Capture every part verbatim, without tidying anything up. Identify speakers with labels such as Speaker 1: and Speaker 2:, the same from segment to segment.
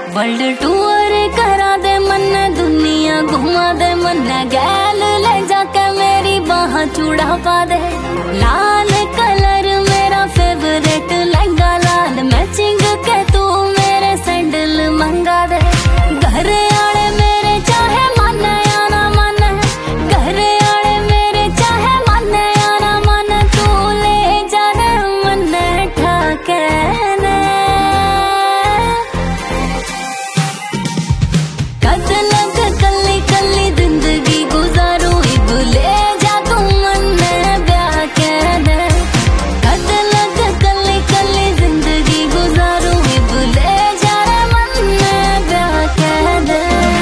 Speaker 1: World tour करा दे मन, दुनिया घुमा दे मन, गैल ले जाके मेरी बाह चूड़ा पा दे। लाल कलर मेरा फेवरेट लहंगा, लाल मैचिंग के तू मेरे सैंडल मंगा दे। घर आले मेरे चाहे मन या ना मन, घर आले मेरे चाहे मन या ना मन, तू ले जाने मन ठाके ने। कद लग कली कली जिंदगी गुजारू, इब ले जा तू मन ब्याह के दे। कद लग कली कली जिंदगी गुजारू, इब ले जा रे मन ब्याह के दे।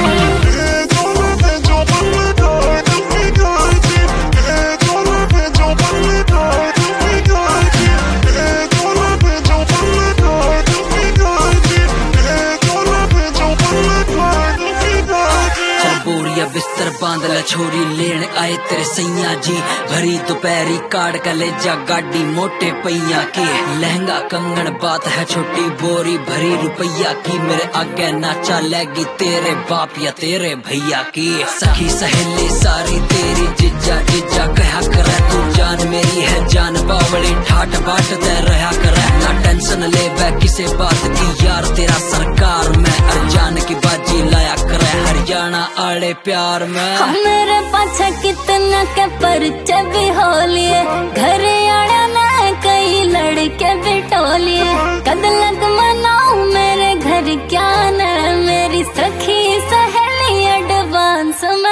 Speaker 2: बिस्तर बांध ल छोरी, लेन आए तेरे सैया जी। भरी दोपहरी काट कलेजा गाड़ी मोटे पैया की। लहंगा कंगन बात है छोटी, बोरी भरी रुपया की। मेरे आगे नाचा लेगी तेरे बाप या तेरे भैया की। सखी सहेली सारी तेरी जिज्जा जिज्जा कहा करे, तू जान मेरी है जान बावली। ठाट बाट तय रहा करे, ना टेंशन ले बै किसे बात की। यार तेरा सरकार में अरजान की बाजी लाया करे, हरियाणा आड़े प्यार में।
Speaker 1: मेरे पाछे कितना के परिचय भी हो लिए, घर आड़ा ना कई लड़के भी टोलिए। कद लग मनाऊं मेरे घर क्या न, मेरी सखी सहेली एडवांस में